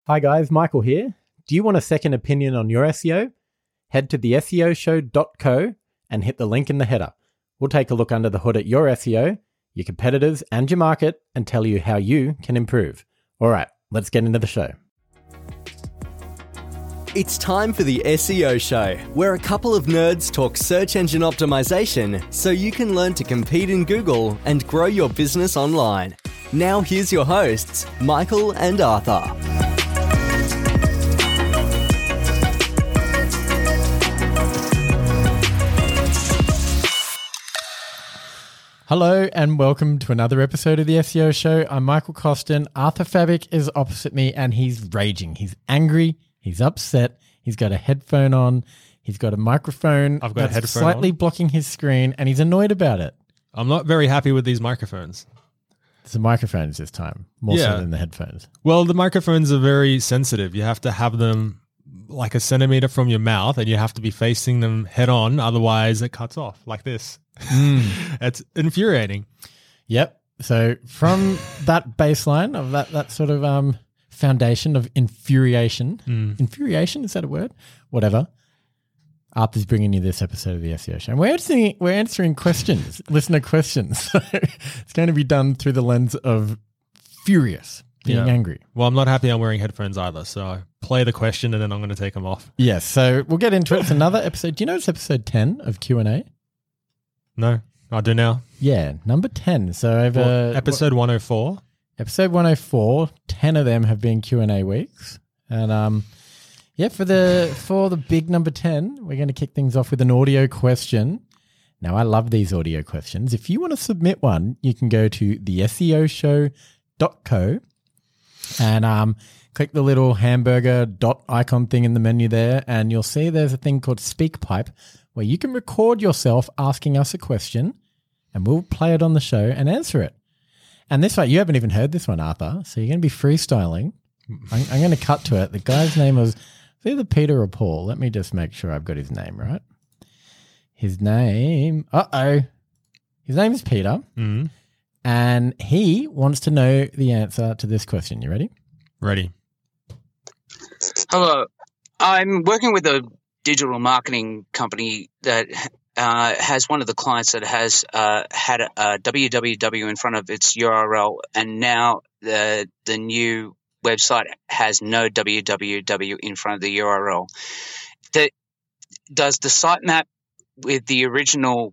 Hi guys, Michael here. Do you want a second opinion on your SEO? Head to the SEOshow.co and hit the link in the header. We'll take a look under the hood at your SEO, your competitors, and your market and tell you how you can improve. All right, let's get into the show. It's time for the SEO Show, where a couple of nerds talk search engine optimization so you can learn to compete in Google and grow your business online. Now here's your hosts, Michael and Arthur. Hello and welcome to another episode of the SEO Show. I'm Michael Costin. Arthur Fabic is opposite me and he's raging. He's angry. He's upset. He's got a headphone on. He's got a microphone I've got a headphone slightly on. blocking his screen and he's annoyed about it. I'm not very happy with these microphones. It's the microphones this time, more so than the headphones. Well, the microphones are very sensitive. You have to have them like a centimeter from your mouth and you have to be facing them head on. Otherwise, it cuts off like this. It's infuriating. Yep. So from that baseline of that sort of foundation of infuriation, infuriation, is that a word? Whatever. Arthur's bringing you this episode of the SEO Show. And we're answering questions, listener questions. So it's going to be done through the lens of furious, being angry. Well, I'm not happy I'm wearing headphones either. So I play the question and then I'm going to take them off. Yes. So we'll get into it. It's another episode. Do you know it's episode 10 of Q&A? No, I do now. Yeah, number 10. So over episode 104. Episode 104, 10 of them have been Q&A weeks. And for the big number 10, we're going to kick things off with an audio question. Now, I love these audio questions. If you want to submit one, you can go to the SEOshow.co and click the little hamburger dot icon thing in the menu there, and you'll see there's a thing called SpeakPipe where you can record yourself asking us a question and we'll play it on the show and answer it. And this one, you haven't even heard this one, Arthur, so you're going to be freestyling. I'm going to cut to it. The guy's name was either Peter or Paul. Let me just make sure I've got his name right. His name is Peter, and he wants to know the answer to this question. You ready? Ready. Hello. I'm working with a digital marketing company that has one of the clients that has had a www in front of its URL, and now the new website has no www in front of the URL. Does the sitemap with the original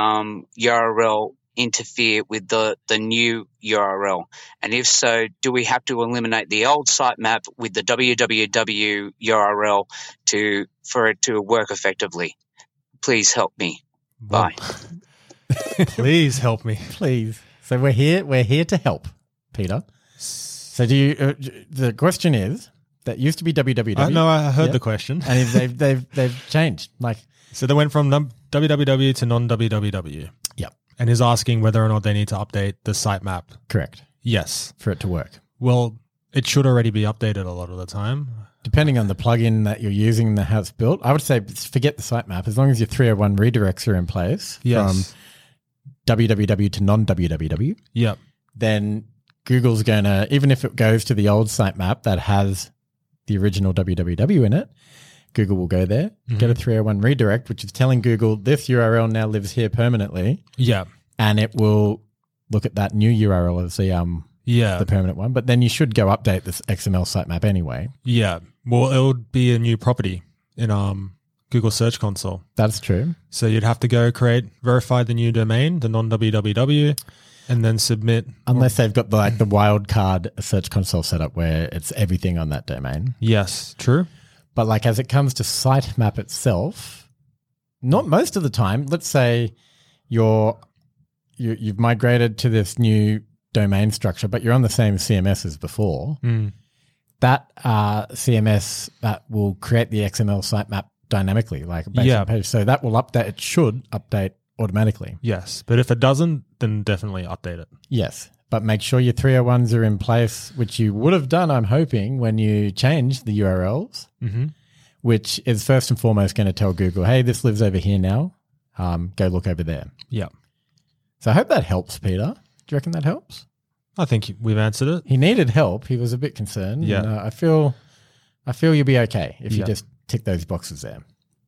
URL interfere with the new URL? And if so, do we have to eliminate the old sitemap with the www URL for it to work effectively? Please help me. Bye. Please help me. Please. So we're here to help, Peter. So do you? The question is that used to be www. No, I heard the question, and they've changed. So they went from www to non-www. Yep. And is asking whether or not they need to update the sitemap. Correct. Yes. For it to work. Well, it should already be updated a lot of the time. Depending on the plugin that you're using and how it's built, I would say forget the sitemap. As long as your 301 redirects are in place from www to non-www, then Google's going to, even if it goes to the old sitemap that has the original www in it, Google will go there, get a 301 redirect, which is telling Google this URL now lives here permanently. Yeah. And it will look at that new URL as the permanent one. But then you should go update this XML sitemap anyway. Yeah. Well, it would be a new property in Google Search Console. That's true. So you'd have to go verify the new domain, the non-www, and then submit. Unless they've got the wildcard Search Console setup where it's everything on that domain. Yes, true. But as it comes to sitemap itself, not most of the time, let's say you've migrated to this new domain structure, but you're on the same CMS as before. That CMS that will create the XML sitemap dynamically, like a basic page. So that will update. It should update automatically. Yes, but if it doesn't, then definitely update it. Yes, but make sure your 301s are in place, which you would have done, I'm hoping, when you changed the URLs, which is first and foremost going to tell Google, hey, this lives over here now. Go look over there. Yeah. So I hope that helps, Peter. Do you reckon that helps? I think we've answered it. He needed help. He was a bit concerned. Yeah. And, I feel you'll be okay if you Yeah. just tick those boxes there.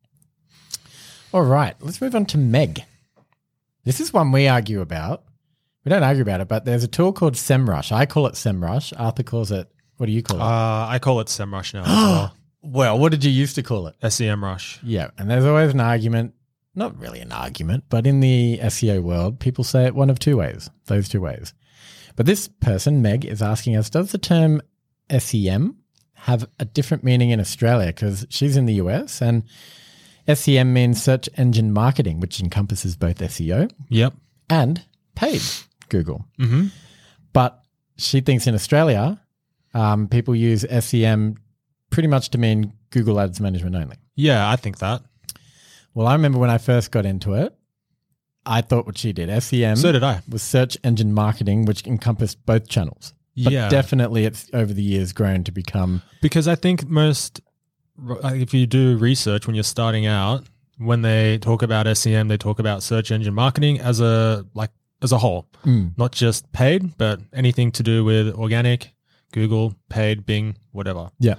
All right, let's move on to Meg. This is one we argue about. We don't argue about it, but there's a tool called SEMrush. I call it SEMrush. Arthur calls it, what do you call it? I call it SEMrush now as well. Well, what did you used to call it? SEMrush. Yeah, and there's always an argument, not really an argument, but in the SEO world, people say it one of two ways, those two ways. But this person, Meg, is asking us, does the term SEM have a different meaning in Australia? Because she's in the US, and SEM means search engine marketing, which encompasses both SEO Yep. and paid Google. Mm-hmm. But she thinks in Australia, people use SEM pretty much to mean Google Ads management only. Yeah, I think that. Well, I remember when I first got into it, I thought what she did, SEM So did I. was search engine marketing, which encompassed both channels. But Yeah. definitely it's over the years grown to become, Because I think if you do research when you're starting out, when they talk about SEM, they talk about search engine marketing as a whole, not just paid, but anything to do with organic, Google, paid, Bing, whatever. yeah.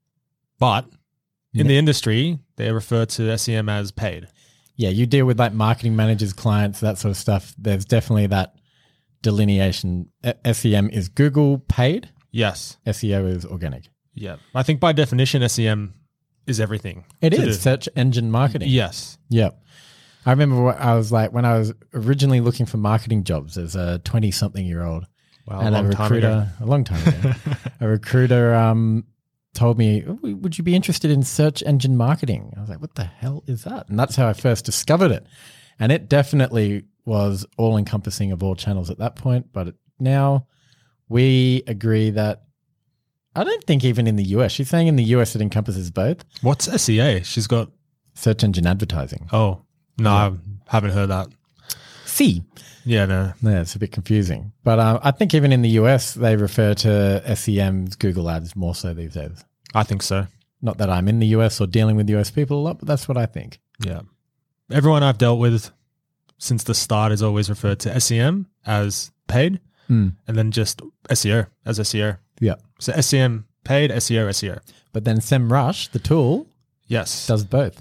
But in the industry, they refer to SEM as paid. Yeah, you deal with like marketing managers, clients, that sort of stuff. There's definitely that delineation. SEM is Google paid, Yes. SEO is organic. Yeah. I think by definition, SEM is everything. It to is do. search engine marketing. Yes. Yeah. I remember what I was like when I was originally looking for marketing jobs as a 20-something-year-old. Wow, And a recruiter, a long time ago, a recruiter told me, would you be interested in search engine marketing? I was like, what the hell is that? And that's how I first discovered it. And it definitely was all-encompassing of all channels at that point. But now we agree that I don't think even in the US, she's saying in the US it encompasses both. What's SEA? She's got, Search engine advertising. oh, no, I haven't heard that. C. Yeah, no. Yeah, it's a bit confusing. But I think even in the US, they refer to SEM's Google Ads more so these days. I think so. Not that I'm in the US or dealing with US people a lot, but that's what I think. Yeah. Everyone I've dealt with since the start has always referred to SEM as paid and then just SEO as SEO. Yeah. So SEM paid, SEO, SEO. But then SEMrush, the tool, Yes. does both.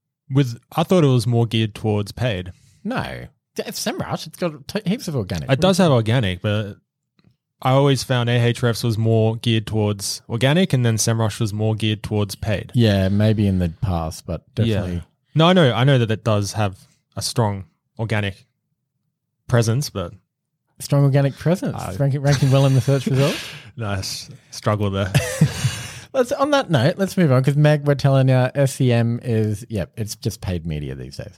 I thought it was more geared towards paid. No. It's SEMrush. It's got heaps of organic. It does have organic, but I always found Ahrefs was more geared towards organic and then SEMrush was more geared towards paid. Yeah, maybe in the past, but definitely. Yeah. No, I know that it does have a strong organic presence, but Strong organic presence. Ranking well in the search results. nice struggle there. On that note, let's move on because Meg, we're telling you SEM is, it's just paid media these days.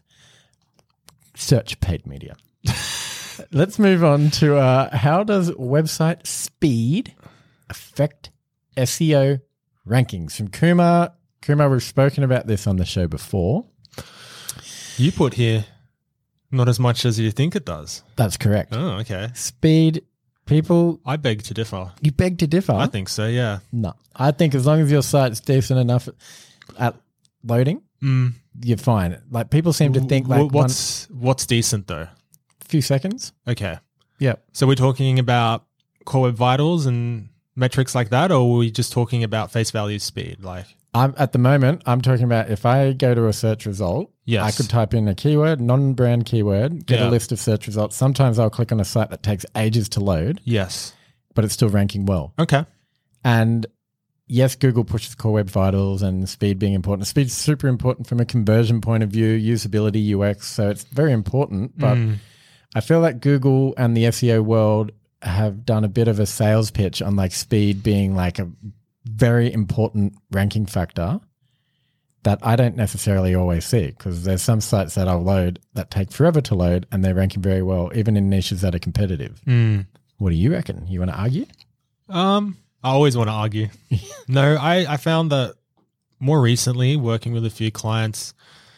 Search paid media. Let's move on to how does website speed affect SEO rankings? From Kumar. Kumar, we've spoken about this on the show before. You put here not as much as you think it does. That's correct. Oh, okay. Speed, people, I beg to differ. you beg to differ. I think so, yeah. No. I think as long as your site's decent enough at loading, you're fine. Like people seem to think like what's decent though? few seconds. Okay. Yeah. So we're talking about Core Web Vitals and metrics like that, or are we just talking about face value speed? Like At the moment, I'm talking about if I go to a search result, Yes. I could type in a keyword, non-brand keyword, get Yeah. a list of search results. Sometimes I'll click on a site that takes ages to load, yes. but it's still ranking well. Okay. And yes, Google pushes Core Web Vitals and speed being important. Speed's super important from a conversion point of view, usability, UX. So it's very important. But I feel like Google and the SEO world have done a bit of a sales pitch on like speed being like a very important ranking factor that I don't necessarily always see because there's some sites that I'll load that take forever to load and they're ranking very well, even in niches that are competitive. What do you reckon? You want to argue? I always want to argue. No, I found that more recently, working with a few clients,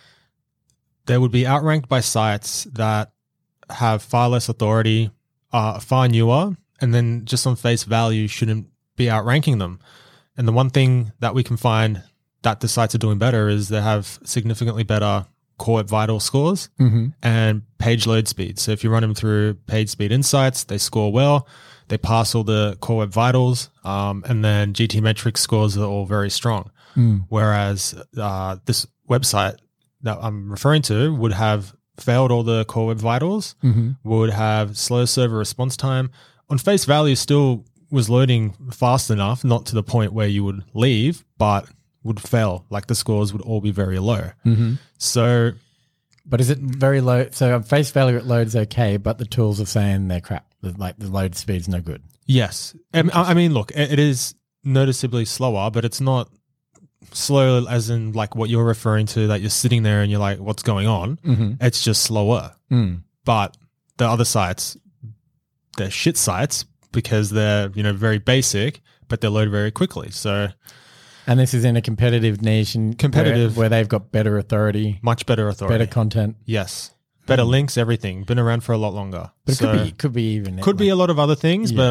they would be outranked by sites that have far less authority, are far newer, and then just on face value shouldn't be outranking them. And the one thing that we can find that the sites are doing better is they have significantly better Core Web Vital scores and page load speed. So if you run them through Page Speed Insights, they score well. They pass all the Core Web Vitals, and then GTmetrix scores are all very strong. Whereas this website that I'm referring to would have failed all the Core Web Vitals, would have slow server response time. On face value, still was loading fast enough, not to the point where you would leave, but would fail. Like the scores would all be very low. So, but is it very low? So on face value, it loads okay, but the tools are saying they're crap. Like the load speed's no good. yes. I mean, look, it is noticeably slower, but it's not slow as in like what you're referring to, that you're sitting there and you're like, what's going on? It's just slower. But the other sites, they're shit sites because they're, very basic, but they load very quickly. So, and this is in a competitive niche and where they've got better authority, much better authority, better content. Yes. Better links, everything. Been around for a lot longer. But it could be even. Could be a lot of other things, but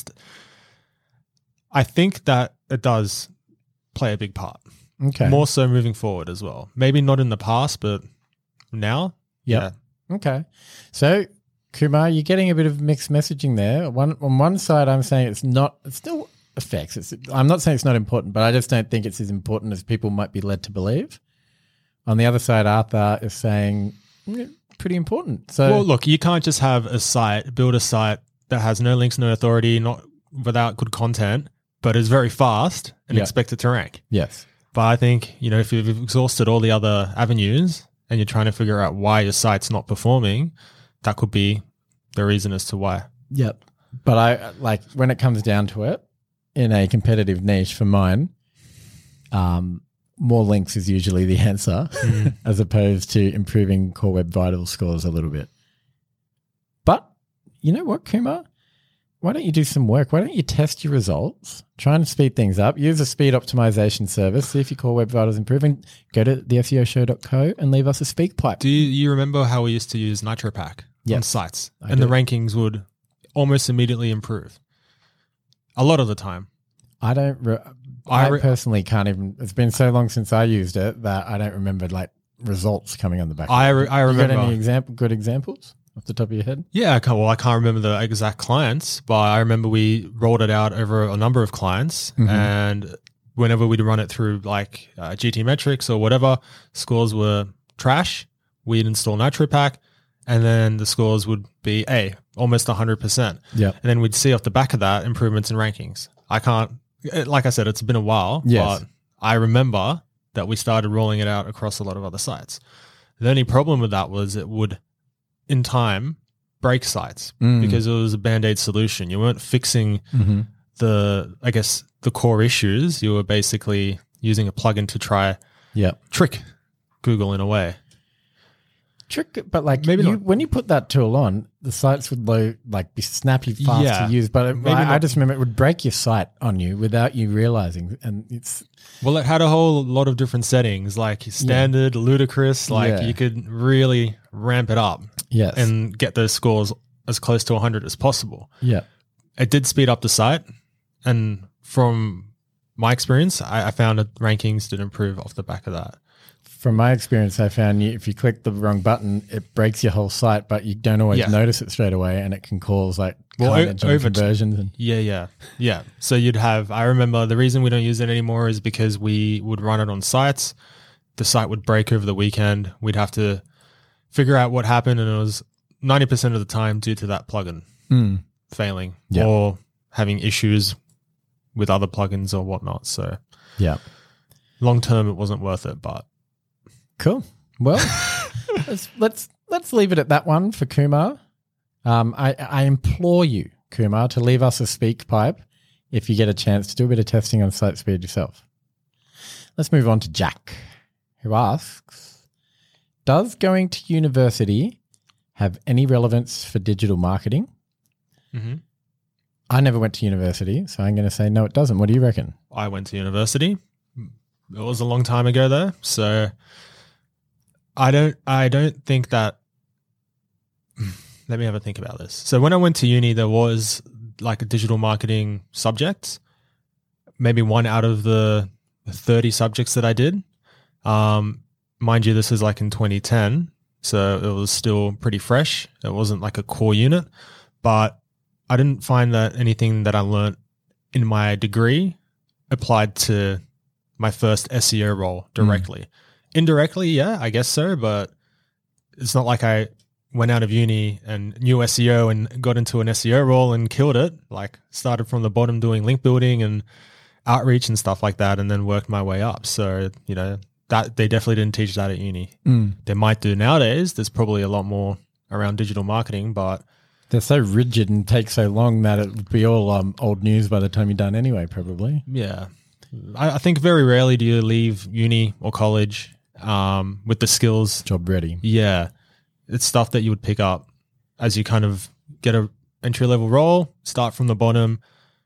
I think that it does play a big part. Okay. More so moving forward as well. Maybe not in the past, but now. Yep. Yeah. Okay. So, Kumar, you're getting a bit of mixed messaging there. On one side, I'm saying it still affects. I'm not saying it's not important, but I just don't think it's as important as people might be led to believe. On the other side, Arthur is saying pretty important. So, well, look, you can't just have build a site that has no links, no authority, not without good content, but is very fast and expect it to rank. Yes. But I think, if you've exhausted all the other avenues and you're trying to figure out why your site's not performing, that could be the reason as to why. Yep. But I when it comes down to it, in a competitive niche for mine, more links is usually the answer as opposed to improving Core Web Vital scores a little bit. But you know what, Kumar? Why don't you do some work? Why don't you test your results? Try and speed things up. Use a speed optimization service. See if your Core Web Vital is improving. Go to theseoshow.co and leave us a speak pipe. Do you remember how we used to use NitroPack on sites? I do. The rankings would almost immediately improve. A lot of the time. I don't. I personally can't even. It's been so long since I used it that I don't remember results coming on the back. I remember. You got any good examples off the top of your head? Yeah, I can't remember the exact clients, but I remember we rolled it out over a number of clients, and whenever we'd run it through GTmetrix or whatever, scores were trash. We'd install NitroPack, and then the scores would be almost 100%. Yeah, and then we'd see off the back of that improvements in rankings. I can't. Like I said, it's been a while, but I remember that we started rolling it out across a lot of other sites. The only problem with that was it would, in time, break sites because it was a Band-Aid solution. You weren't fixing the core issues. You were basically using a plugin to try trick Google in a way. But when you put that tool on, the sites would be snappy, fast to use. But I just remember it would break your site on you without you realizing. And it had a whole lot of different settings, like standard, ludicrous. You could really ramp it up, and get those scores as close to 100 as possible. Yeah, it did speed up the site, and from my experience, I found that rankings did improve off the back of that. From my experience, I found if you click the wrong button, it breaks your whole site, but you don't always notice it straight away, and it can cause carnage and conversions. Yeah. So I remember the reason we don't use it anymore is because we would run it on sites. The site would break over the weekend. We'd have to figure out what happened, and it was 90% of the time due to that plugin failing or having issues with other plugins or whatnot. So long term, it wasn't worth it, but. Cool. Well, let's leave it at that one for Kumar. I implore you, Kumar, to leave us a speak pipe if you get a chance to do a bit of testing on site speed yourself. Let's move on to Jack, who asks, does going to university have any relevance for digital marketing? I never went to university, so I'm going to say no, it doesn't. What do you reckon? I went to university. It was a long time ago though, so I don't think that. Let me have a think about this. So when I went to uni, there was a digital marketing subject, maybe one out of the 30 subjects that I did. mind you, this is like in 2010, so it was still pretty fresh. It wasn't like a core unit, but I didn't find that anything that I learned in my degree applied to my first SEO role directly. Indirectly, yeah, I guess so, but it's not like I went out of uni and knew SEO and got into an SEO role and killed it. Like, started from the bottom doing link building and outreach and stuff like that, and then worked my way up. So, you know, that they definitely didn't teach that at uni. They might do nowadays. There's probably a lot more around digital marketing, but they're so rigid and take so long that it would be all old news by the time you're done anyway, probably. yeah, I think very rarely do you leave uni or college with the skills. Job ready. Yeah, it's stuff that you would pick up as you kind of get a entry-level role, start from the bottom,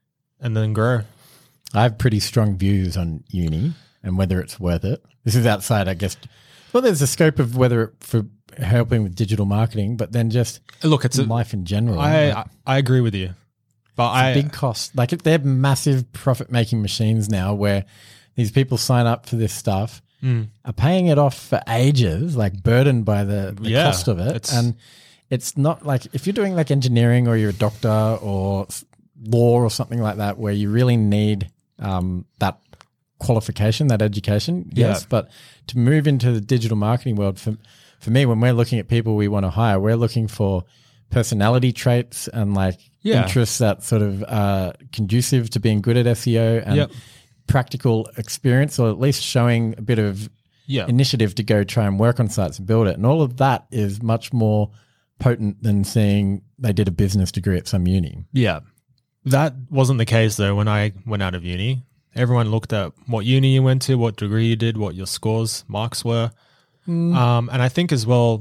and then grow. I have pretty strong views on uni and whether it's worth it. This is outside, I guess. Well, there's a scope of whether it for helping with digital marketing, but then just Look, it's life in general. I agree with you, but it's a big cost. Like, they're massive profit-making machines now where these people sign up for this stuff, are paying it off for ages, like burdened by the cost of it. And it's not like if you're doing like engineering or you're a doctor or law or something like that where you really need that qualification, that education, yes. But to move into the digital marketing world, for me, when we're looking at people we want to hire, we're looking for personality traits and like interests that sort of conducive to being good at SEO and practical experience, or at least showing a bit of initiative to go try and work on sites and build it. And all of that is much more potent than seeing they did a business degree at some uni. Yeah. That wasn't the case though when I went out of uni. Everyone looked at what uni you went to, what degree you did, what your marks were. And I think as well,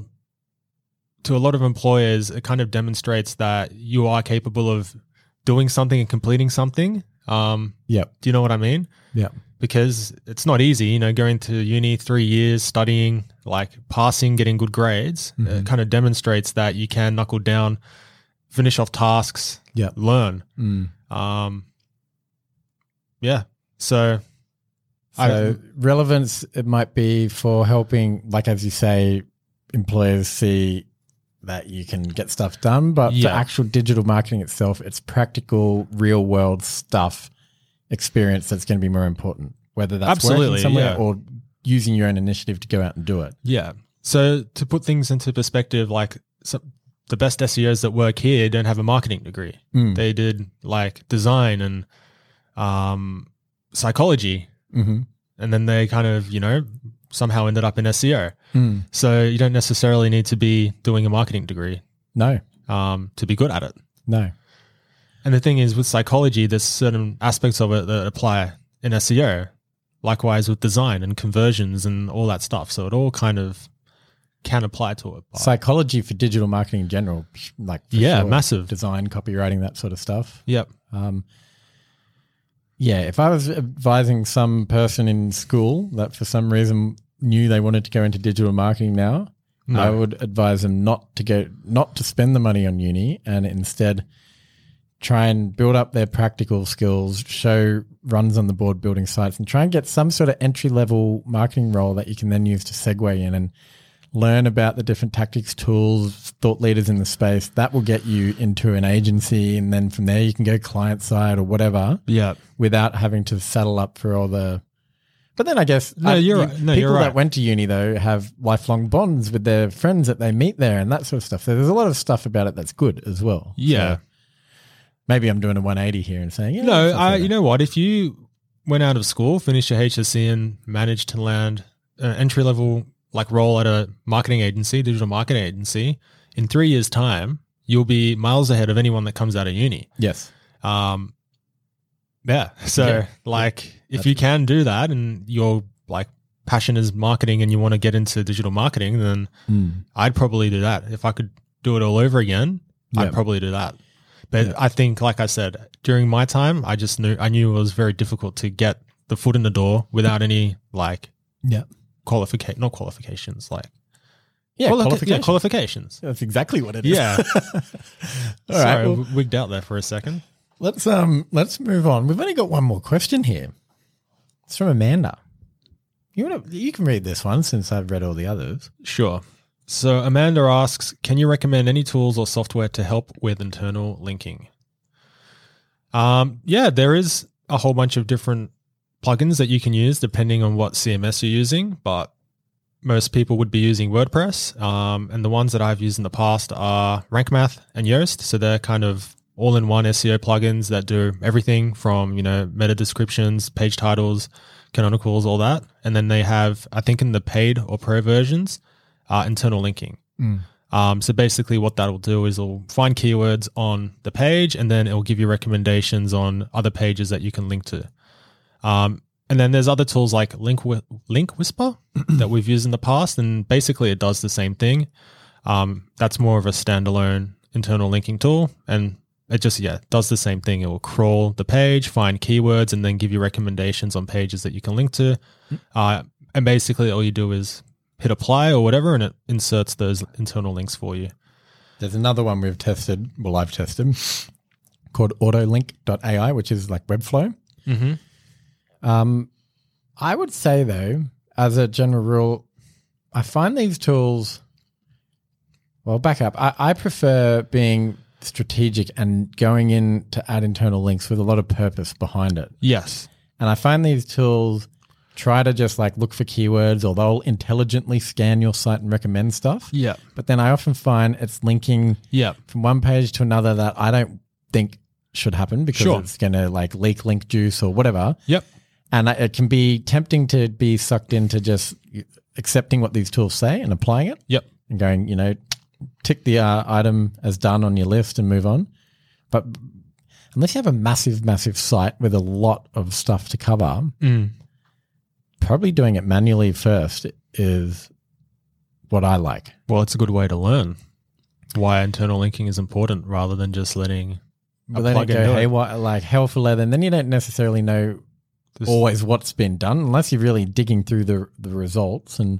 to a lot of employers, it kind of demonstrates that you are capable of doing something and completing something. Do you know what I mean? Yeah. Because it's not easy, you know, going to uni 3 years, studying, like passing, getting good grades. It kind of demonstrates that you can knuckle down, finish off tasks, learn. So relevance, it might be for helping, like as you say, employers see that you can get stuff done, but for actual digital marketing itself, it's practical, real world stuff, experience that's going to be more important, whether that's working somewhere or using your own initiative to go out and do it. Yeah. So to put things into perspective, like the best SEOs that work here don't have a marketing degree. They did like design and psychology. And then they kind of, you know, somehow ended up in SEO. So you don't necessarily need to be doing a marketing degree. No. To be good at it. No. And the thing is with psychology, there's certain aspects of it that apply in SEO. Likewise with design and conversions and all that stuff. So it all kind of can apply to it. Psychology for digital marketing in general, like massive. Design, copywriting, that sort of stuff. Yep. If I was advising some person in school that for some reason knew they wanted to go into digital marketing now, I would advise them not to spend the money on uni and instead try and build up their practical skills, show runs on the board building sites, and try and get some sort of entry-level marketing role that you can then use to segue in and learn about the different tactics, tools, thought leaders in the space. That will get you into an agency, and then from there you can go client side or whatever without having to saddle up for all the... But then I guess people that went to uni, though, have lifelong bonds with their friends that they meet there and that sort of stuff. So there's a lot of stuff about it that's good as well. Yeah. So maybe I'm doing a 180 here and saying, you know what? If you went out of school, finished your HSC and managed to land an entry-level like role at a marketing agency, digital marketing agency, in 3 years' time, you'll be miles ahead of anyone that comes out of uni. Yes. If you can do that and your like passion is marketing and you want to get into digital marketing, then I'd probably do that. If I could do it all over again, I'd probably do that. But I think, like I said, during my time, I knew it was very difficult to get the foot in the door without any qualifications. That's exactly what it is. Yeah. All right. Well, wigged out there for a second. Let's move on. We've only got one more question here. It's from Amanda. You can read this one since I've read all the others. Sure. So Amanda asks, can you recommend any tools or software to help with internal linking? Yeah, there is a whole bunch of different plugins that you can use depending on what CMS you're using, but most people would be using WordPress. And the ones that I've used in the past are Rank Math and Yoast. So they're kind of all-in-one SEO plugins that do everything from, meta descriptions, page titles, canonicals, all that. And then they have, I think in the paid or pro versions, internal linking. So basically what that will do is it'll find keywords on the page and then it'll give you recommendations on other pages that you can link to. And then there's other tools like Link Whisper that we've used in the past, and basically it does the same thing. That's more of a standalone internal linking tool, and it just, does the same thing. It will crawl the page, find keywords, and then give you recommendations on pages that you can link to. And basically all you do is hit apply or whatever, and it inserts those internal links for you. There's another one I've tested, called autolink.ai, which is like Webflow. Mm-hmm. I would say, though, as a general rule, I find these tools, well, back up. I prefer being strategic and going in to add internal links with a lot of purpose behind it. Yes. And I find these tools try to just like look for keywords, or they'll intelligently scan your site and recommend stuff. Yeah. But then I often find it's linking from one page to another that I don't think should happen because it's going to like leak link juice or whatever. Yep. And it can be tempting to be sucked into just accepting what these tools say and applying it. Yep. And going, tick the item as done on your list and move on. But unless you have a massive, massive site with a lot of stuff to cover, probably doing it manually first is what I like. Well, it's a good way to learn why internal linking is important rather than just letting a plugin go do it. haywire, like hell for leather, and then you don't necessarily know always what's been done unless you're really digging through the results. And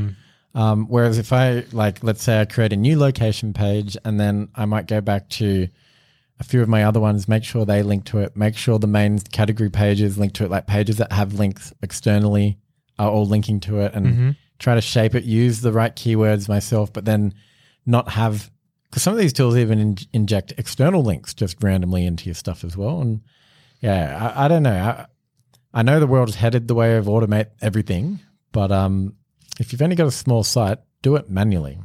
whereas if I, like, let's say I create a new location page and then I might go back to a few of my other ones, make sure they link to it, make sure the main category pages link to it, like pages that have links externally are all linking to it, and try to shape it, use the right keywords myself, but then not have, because some of these tools even inject external links just randomly into your stuff as well. And I don't know. I know the world is headed the way of automate everything, but if you've only got a small site, do it manually.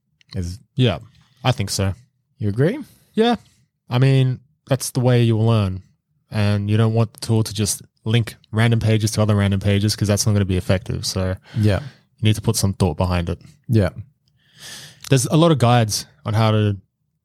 Yeah, I think so. You agree? Yeah. I mean, that's the way you'll learn. And you don't want the tool to just link random pages to other random pages because that's not going to be effective. So you need to put some thought behind it. Yeah. There's a lot of guides on how to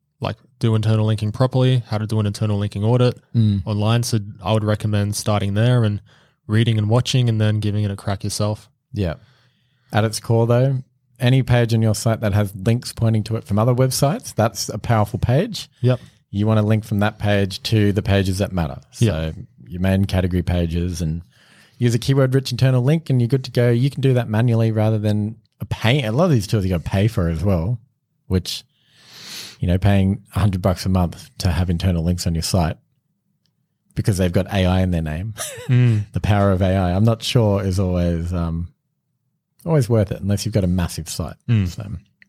do internal linking properly, how to do an internal linking audit online. So I would recommend starting there and reading and watching and then giving it a crack yourself. Yeah. At its core, though, any page on your site that has links pointing to it from other websites, that's a powerful page. Yep. You want to link from that page to the pages that matter. So your main category pages, and use a keyword-rich internal link and you're good to go. You can do that manually rather than paying. A lot of these tools you got to pay for as well, which, paying $100 a month to have internal links on your site because they've got AI in their name. The power of AI, I'm not sure is always worth it unless you've got a massive site. So,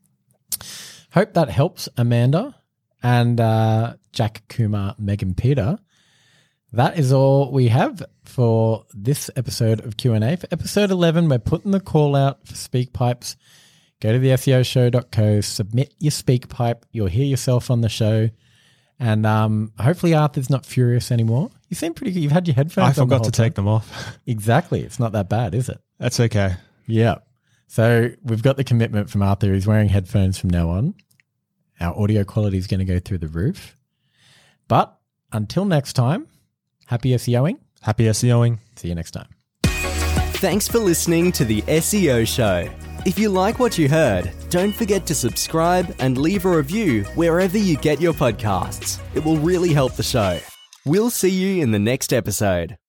hope that helps, Amanda and Jack, Kumar, Megan, Peter. That is all we have for this episode of Q&A. For episode 11, we're putting the call out for SpeakPipes. Go to the SEOshow.co, submit your SpeakPipe. You'll hear yourself on the show. And hopefully Arthur's not furious anymore. You seem pretty good. You've had your headphones on. I forgot to take them off. Exactly. It's not that bad, is it? That's okay. Yeah. So we've got the commitment from Arthur. He's wearing headphones from now on. Our audio quality is going to go through the roof. But until next time, happy SEOing. Happy SEOing. See you next time. Thanks for listening to the SEO Show. If you like what you heard, don't forget to subscribe and leave a review wherever you get your podcasts. It will really help the show. We'll see you in the next episode.